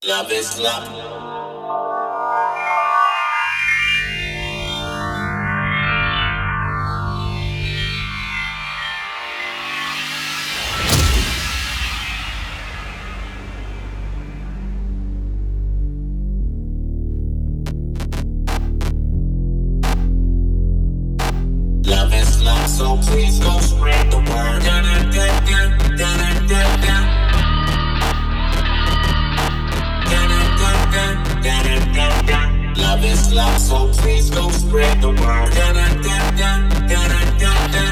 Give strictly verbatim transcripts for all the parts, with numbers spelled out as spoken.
Love is love. Love is love, so please go spread the word. Da, da, da, da, da, da, da, da. Da, da, da, da. Love is love, so please go spread the word. Da, da, da, da, da, da, da, da.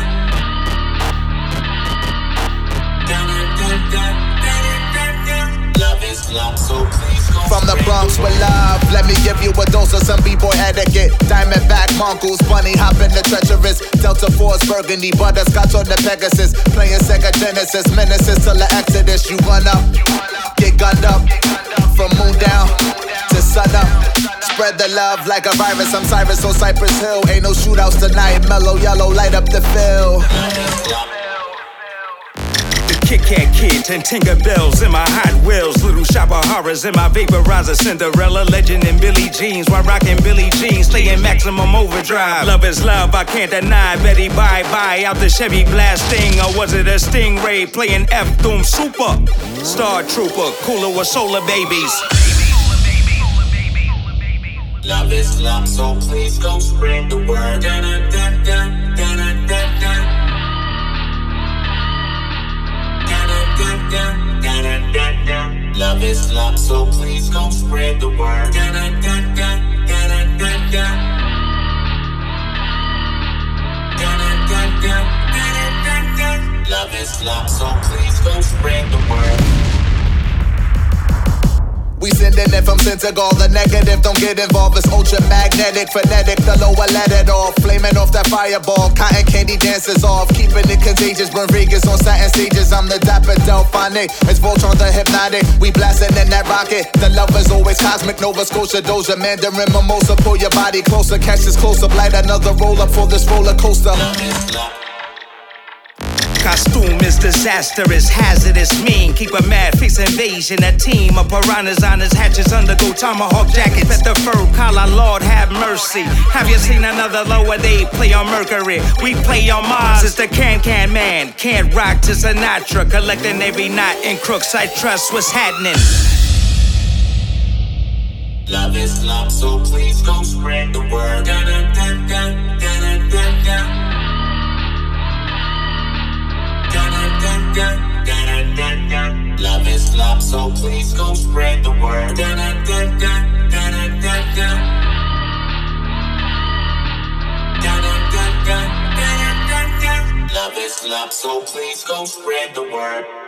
Da, da, da, da, da, da. Love is love, so please go From the Bronx with love, let me give you a dose of some b-boy etiquette. Diamondback, mongoose, bunny hopping the treacherous. Delta Force, Burgundy, butterscotch on the Pegasus. Playing Sega Genesis, menaces till the Exodus. You run up, get gunned up. From moon down to sun up. Spread the love like a virus. I'm Cyrus on Cypress Hill. Ain't no shootouts tonight. Mellow yellow, light up the field. Kit Kat kids and Tinker Bells in my Hot Wheels. Little shop of horrors in my vaporizer. Cinderella, legend in Billie Jeans. While rocking Billie Jeans, staying maximum overdrive. Love is love, I can't deny. Betty bye bye out the Chevy blasting. Or was it a Stingray playing F Doom Super? Star Trooper, cooler with solar babies. Love is love, so please go spread the word. Da, da, da, da, da, da, da, da. Da, da, da, da, da. Love is love, so please go spread the word. Da, da, da, da, da, da, da, da. Da, da, da, da, da, da, da. Love is love, so please go spread the word. We sending it from Senegal, the negative, don't get involved. It's ultramagnetic, phonetic, the lower let it off. Flaming off that fireball, cotton candy dances off. Keeping it contagious, Rodriguez on satin stages. I'm the dapper Delphonic, it's Voltron the hypnotic. We blasting in that rocket, the love is always cosmic. Nova Scotia, Doja, Mandarin, Mimosa. Pull your body closer, catch this close-up. Light another roll up for this roller coaster. Love is love. Costume is disastrous, hazardous, mean. Keep a mad face invasion. A team of piranhas on his hatches undergo tomahawk jackets. At the fur collar, Lord have mercy. Have you seen another lower day play on Mercury? We play on Mars. It's the can-can man. Can't rock to Sinatra. Collecting every knot in crooks. I trust what's happening. Love is love, so please go spread the word. Da, da, da, da, da, da, da, da. Da, da, da, da, da. Love is love, so please go spread the word. Da, da, da, da, da, da, da, da. Da, da, da, da, da, da, da. Love is love, so please go spread the word.